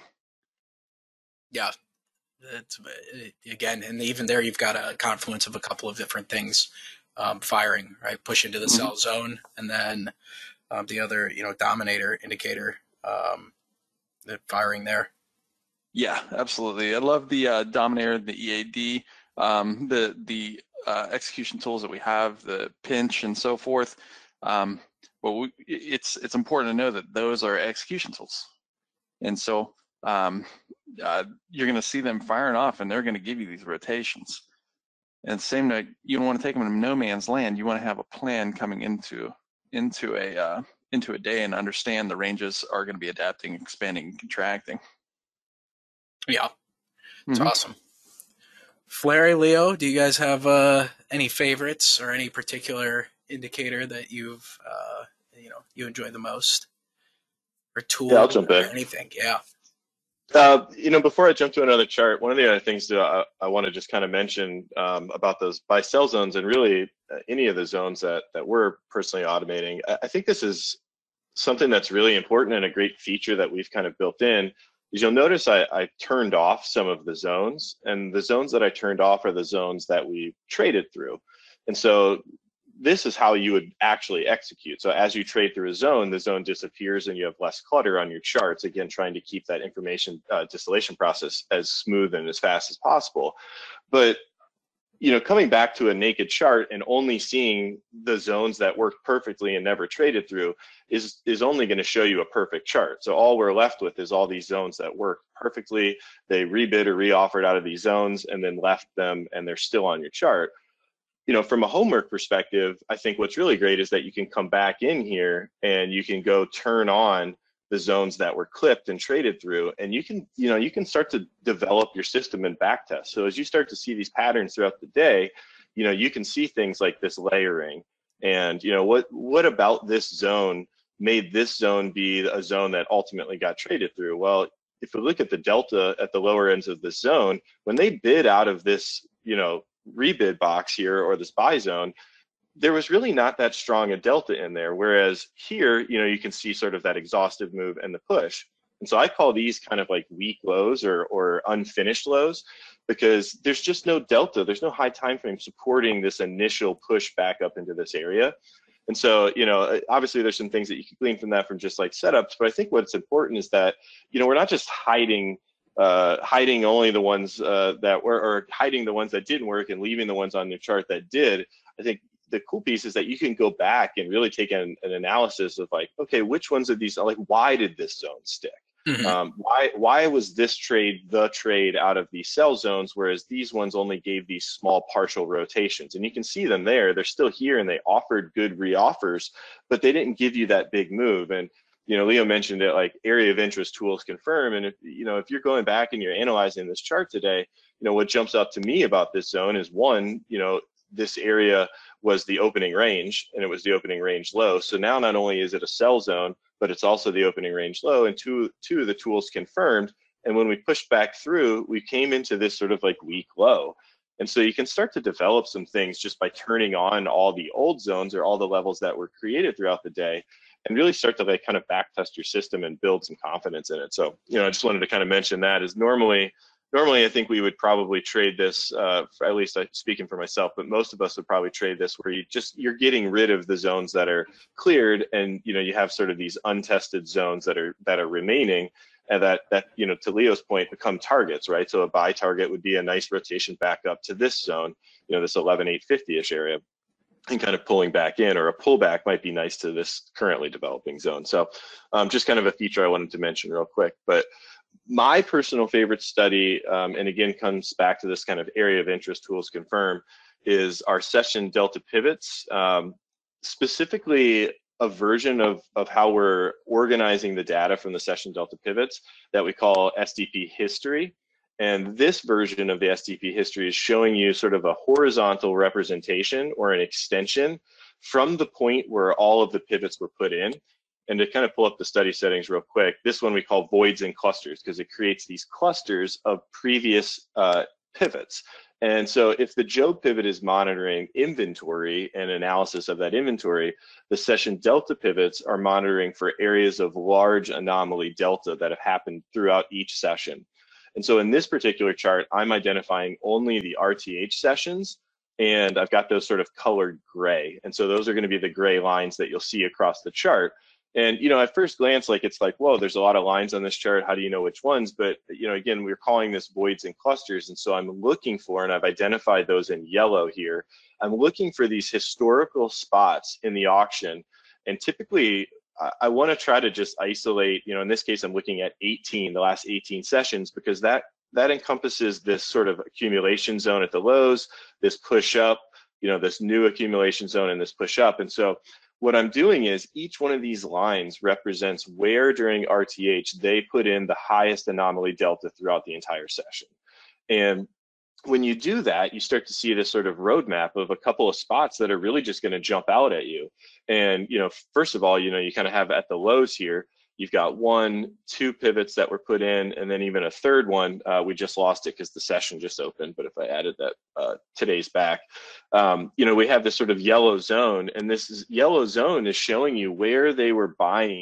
Yeah, it's, again, and even there you've got a confluence of a couple of different things um, firing, right? Push into the mm-hmm. sell zone, and then um, the other, you know, dominator indicator um, firing there. Yeah, absolutely. I love the uh, dominator, the E A D, um, the the uh, execution tools that we have, the pinch and so forth. Um, but we, it's it's important to know that those are execution tools, and so um, uh, you're going to see them firing off, and they're going to give you these rotations. And same note, you don't want to take them into no man's land. You want to have a plan coming into into a uh, into a day and understand the ranges are going to be adapting, expanding, and contracting. Yeah, it's mm-hmm. awesome. Flary, Leo, do you guys have uh, any favorites or any particular indicator that you've uh, you know you enjoy the most, or tool? Yeah, I'll jump in. Or anything? Yeah. Uh, you know, before I jump to another chart, one of the other things that I, I want to just kind of mention um, about those buy sell zones, and really uh, any of the zones that that we're personally automating, I, I think this is something that's really important and a great feature that we've kind of built in. is you'll notice I, I turned off some of the zones, and the zones that I turned off are the zones that we traded through. And so this is how you would actually execute. So as you trade through a zone, the zone disappears and you have less clutter on your charts, again, trying to keep that information uh, distillation process as smooth and as fast as possible. But you know, coming back to a naked chart and only seeing the zones that worked perfectly and never traded through is is only going to show you a perfect chart. So all we're left with is all these zones that work perfectly. They rebid or reoffered out of these zones and then left them, and they're still on your chart. You know, from a homework perspective, I think what's really great is that you can come back in here and you can go turn on the zones that were clipped and traded through, and you can, you know, you can start to develop your system and backtest. So as you start to see these patterns throughout the day, you know, you can see things like this layering, and you know, what what about this zone made this zone be a zone that ultimately got traded through? Well, if we look at the delta at the lower ends of this zone, when they bid out of this, you know, rebid box here or this buy zone, there was really not that strong a delta in there. Whereas here, you know, you can see sort of that exhaustive move and the push. And so I call these kind of like weak lows or, or unfinished lows, because there's just no delta. There's no high time frame supporting this initial push back up into this area. And so, you know, obviously there's some things that you can glean from that from just like setups, but I think what's important is that, you know, we're not just hiding uh, hiding only the ones uh, that were, or hiding the ones that didn't work and leaving the ones on the chart that did. I think the cool piece is that you can go back and really take an, an analysis of like, okay, which ones of these, like, why did this zone stick? Mm-hmm. um, why why was this trade the trade out of these sell zones, whereas these ones only gave these small partial rotations? And you can see them there. They're still here and they offered good reoffers, but they didn't give you that big move. And you know, Leo mentioned it, like area of interest tools confirm. And if you know, if you're going back and you're analyzing this chart today, you know, what jumps out to me about this zone is, one, you know, this area was the opening range and it was the opening range low. So now not only is it a sell zone, but it's also the opening range low, and two, two of the tools confirmed. And when we pushed back through, we came into this sort of like weak low. And so you can start to develop some things just by turning on all the old zones or all the levels that were created throughout the day, and really start to like kind of back test your system and build some confidence in it. So, you know, I just wanted to kind of mention that is normally, Normally, I think we would probably trade this, uh, for, at least I'm speaking for myself, but most of us would probably trade this where you just, you're getting rid of the zones that are cleared, and, you know, you have sort of these untested zones that are, that are remaining, and that, that, you know, to Leo's point, become targets, right? So a buy target would be a nice rotation back up to this zone, you know, this eleven eight fifty-ish area, and kind of pulling back in, or a pullback might be nice to this currently developing zone. So um, just kind of a feature I wanted to mention real quick. But my personal favorite study, um, and again, comes back to this kind of area of interest tools confirm, is our session delta pivots, um, specifically a version of, of how we're organizing the data from the session delta pivots that we call S D P history. And this version of the S D P history is showing you sort of a horizontal representation or an extension from the point where all of the pivots were put in. And to kind of pull up the study settings real quick, this one we call voids and clusters, because it creates these clusters of previous uh, pivots. And so if the Job pivot is monitoring inventory and analysis of that inventory, the session delta pivots are monitoring for areas of large anomaly delta that have happened throughout each session. And so in this particular chart, I'm identifying only the R T H sessions, and I've got those sort of colored gray. And so those are going to be the gray lines that you'll see across the chart. And, you know, at first glance, like, it's like, whoa, there's a lot of lines on this chart. How do you know which ones? But, you know, again, we're calling this voids and clusters. And so I'm looking for, and I've identified those in yellow here, I'm looking for these historical spots in the auction. And typically, I, I want to try to just isolate, you know, in this case, I'm looking at eighteen, the last eighteen sessions, because that, that encompasses this sort of accumulation zone at the lows, this push up, you know, this new accumulation zone and this push up. And so what I'm doing is each one of these lines represents where during R T H they put in the highest anomaly delta throughout the entire session. And when you do that, you start to see this sort of roadmap of a couple of spots that are really just going to jump out at you. And, you know, first of all, you know, you kind of have at the lows here, you've got one, two pivots that were put in, and then even a third one. Uh, we just lost it because the session just opened, but if I added that uh, today's back, um, you know, we have this sort of yellow zone, and this is, yellow zone is showing you where they were buying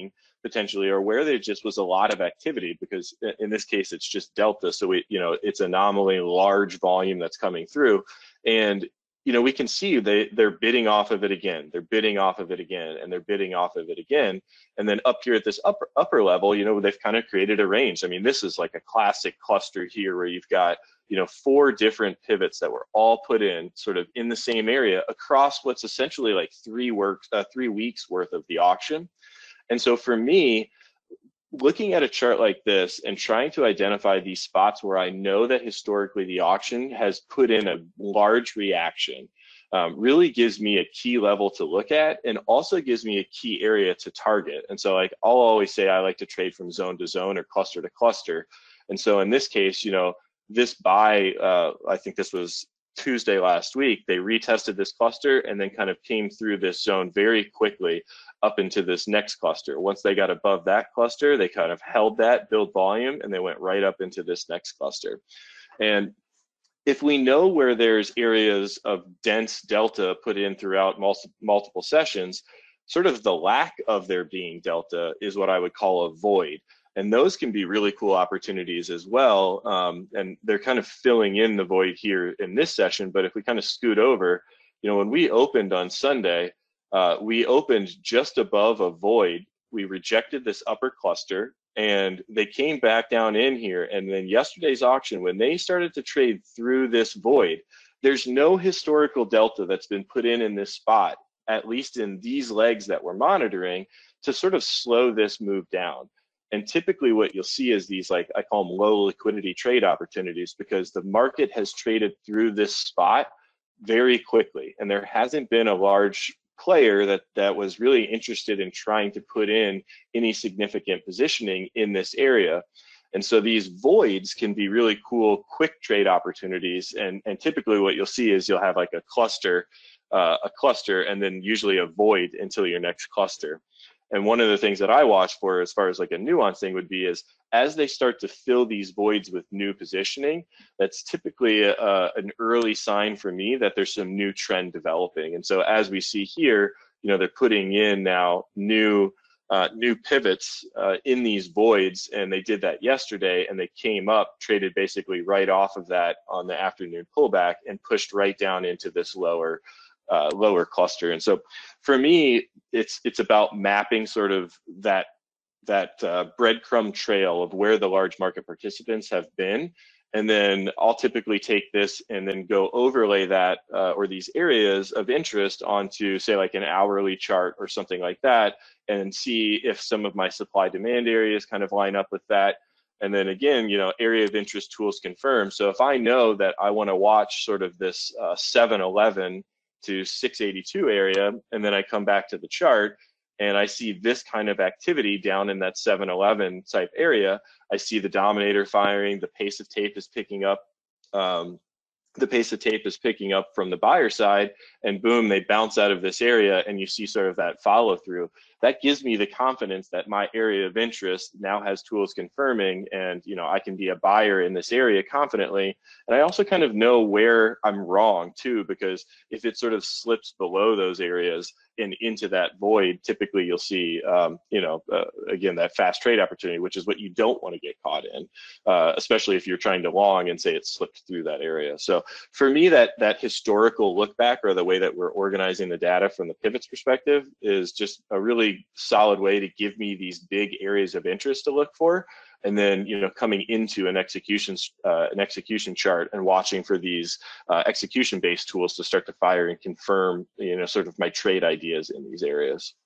potentially, or where there just was a lot of activity, because in this case it's just delta, so we, you know, it's anomaly large volume that's coming through, and you know, we can see they they're bidding off of it again, they're bidding off of it again, and they're bidding off of it again, and then up here at this upper upper level, you know, they've kind of created a range. I mean, this is like a classic cluster here where you've got, you know, four different pivots that were all put in sort of in the same area across what's essentially like three works uh, three weeks worth of the auction. And so for me, looking at a chart like this and trying to identify these spots where I know that historically the auction has put in a large reaction um, really gives me a key level to look at, and also gives me a key area to target. And so like I'll always say I like to trade from zone to zone or cluster to cluster. And so in this case, you know, this buy, uh, I think this was Tuesday last week, they retested this cluster and then kind of came through this zone very quickly up into this next cluster. Once they got above that cluster, they kind of held that, build volume, and they went right up into this next cluster. And if we know where there's areas of dense delta put in throughout multiple sessions, sort of the lack of there being delta is what I would call a void. And those can be really cool opportunities as well. Um, and they're kind of filling in the void here in this session. But if we kind of scoot over, you know, when we opened on Sunday, uh, we opened just above a void. We rejected this upper cluster and they came back down in here. And then yesterday's auction, when they started to trade through this void, there's no historical delta that's been put in in this spot, at least in these legs that we're monitoring, to sort of slow this move down. And typically what you'll see is these, like I call them low liquidity trade opportunities, because the market has traded through this spot very quickly. And there hasn't been a large player that, that was really interested in trying to put in any significant positioning in this area. And so these voids can be really cool, quick trade opportunities. And, and typically what you'll see is you'll have like a cluster, uh, a cluster, and then usually a void until your next cluster. And one of the things that I watch for as far as like a nuance thing would be is as they start to fill these voids with new positioning, that's typically a, a, an early sign for me that there's some new trend developing. And so as we see here, you know, they're putting in now new uh, new pivots uh, in these voids, and they did that yesterday, and they came up, traded basically right off of that on the afternoon pullback and pushed right down into this lower Uh, lower cluster. And so for me, it's it's about mapping sort of that that uh, breadcrumb trail of where the large market participants have been. And then I'll typically take this and then go overlay that uh, or these areas of interest onto, say, like an hourly chart or something like that, and see if some of my supply demand areas kind of line up with that. And then again, you know, area of interest tools confirm. So if I know that I want to watch sort of this uh, seven eleven to six eighty-two area, and then I come back to the chart and I see this kind of activity down in that seven eleven type area, I see the dominator firing, the pace of tape is picking up, um, the pace of tape is picking up from the buyer side, and boom, they bounce out of this area, and you see sort of that follow through. That gives me the confidence that my area of interest now has tools confirming, and you know, I can be a buyer in this area confidently. And I also kind of know where I'm wrong too, because if it sort of slips below those areas and into that void, typically you'll see, um, you know, uh, again, that fast trade opportunity, which is what you don't want to get caught in, uh, especially if you're trying to long and say it slipped through that area. So for me, that that historical look back, or the way that we're organizing the data from the pivots perspective, is just a really solid way to give me these big areas of interest to look for. And then, you know, coming into an execution uh, an execution chart and watching for these uh, execution-based tools to start to fire and confirm, you know, sort of my trade ideas in these areas.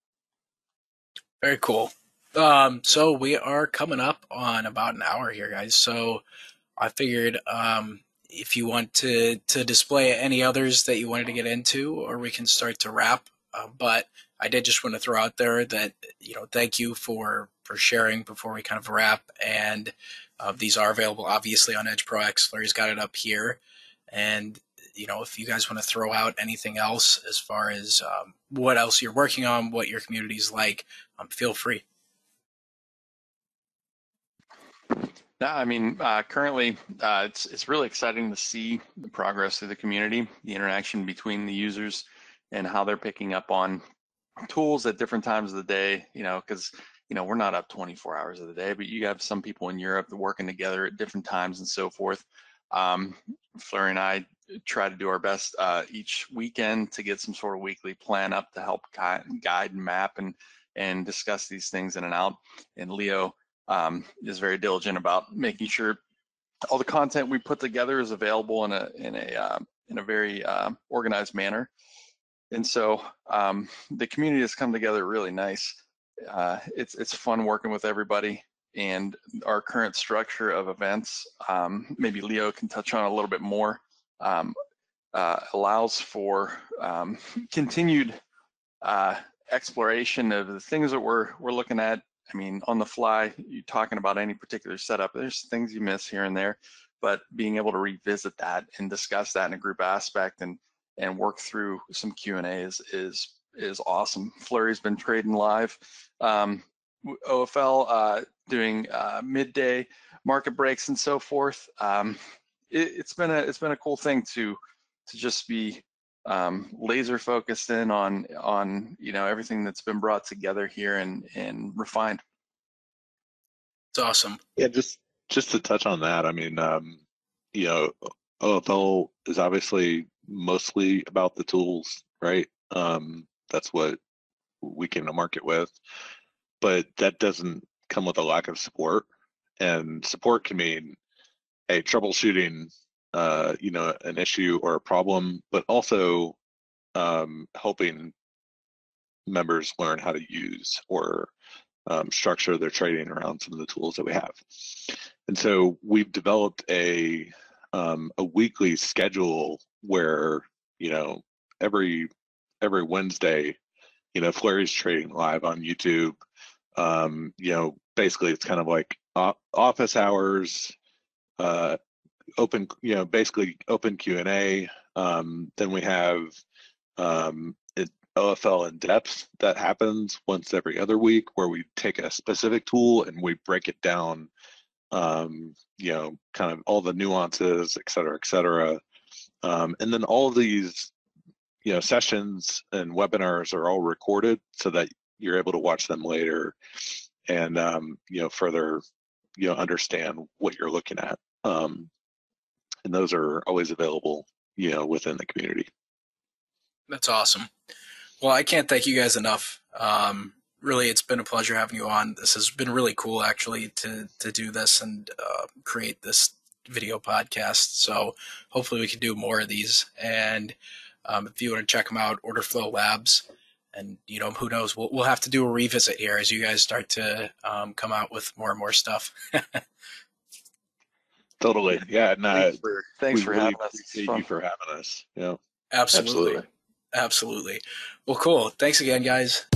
Very cool. Um, so we are coming up on about an hour here, guys. So I figured um, if you want to to display any others that you wanted to get into, or we can start to wrap. Uh, but I did just want to throw out there that, you know, thank you for for sharing before we kind of wrap. And uh, these are available, obviously, on Edge Pro X. Larry's got it up here. And, you know, if you guys want to throw out anything else as far as um, what else you're working on, what your community's like, um, feel free. No, I mean, uh, currently, uh, it's it's really exciting to see the progress of the community, the interaction between the users, and how they're picking up on tools at different times of the day. You know, because you know, we're not up twenty-four hours of the day, but you have some people in Europe that are working together at different times and so forth. Um, Flurry and I try to do our best uh, each weekend to get some sort of weekly plan up to help guide, guide and map and and discuss these things in and out. And Leo um, is very diligent about making sure all the content we put together is available in a in a uh, in a very uh, organized manner. And so um, the community has come together really nice. Uh, it's it's fun working with everybody, and our current structure of events, um, maybe Leo can touch on a little bit more, um, uh, allows for um, continued uh, exploration of the things that we're we're looking at. I mean, on the fly, you talking about any particular setup, there's things you miss here and there, but being able to revisit that and discuss that in a group aspect and and work through some Q and A is is is awesome. Flurry's been trading live. Um, O F L uh, doing uh, midday market breaks and so forth. Um, it, it's been a it's been a cool thing to to just be um, laser focused in on on you know everything that's been brought together here and and refined. It's awesome. Yeah, just just to touch on that, I mean, um, you know, O F L is obviously mostly about the tools, right? Um, that's what we came to market with, but that doesn't come with a lack of support. And support can mean, hey, troubleshooting, uh, you know, an issue or a problem, but also um, helping members learn how to use or um, structure their trading around some of the tools that we have. And so we've developed a um, a weekly schedule where, you know, every every Wednesday, you know, Flurry's trading live on YouTube. Um, you know, basically it's kind of like office hours, uh, open, you know, basically open Q and A. Um, then we have um, it, O F L in depth that happens once every other week, where we take a specific tool and we break it down, um, you know, kind of all the nuances, et cetera, et cetera. Um, and then all of these, you know, sessions and webinars are all recorded so that you're able to watch them later and, um, you know, further, you know, understand what you're looking at. Um, and those are always available, you know, within the community. That's awesome. Well, I can't thank you guys enough. Um, really, it's been a pleasure having you on. This has been really cool, actually, to to do this and uh, create this video podcast. So hopefully we can do more of these. And um, if you want to check them out, Order Flow Labs. And, you know, who knows, we'll, we'll have to do a revisit here as you guys start to um, come out with more and more stuff. Totally. Yeah. And, uh, Thanks for, thanks for really having us. Appreciate you for having us. Yeah. Absolutely. Absolutely. Absolutely. Well, cool. Thanks again, guys.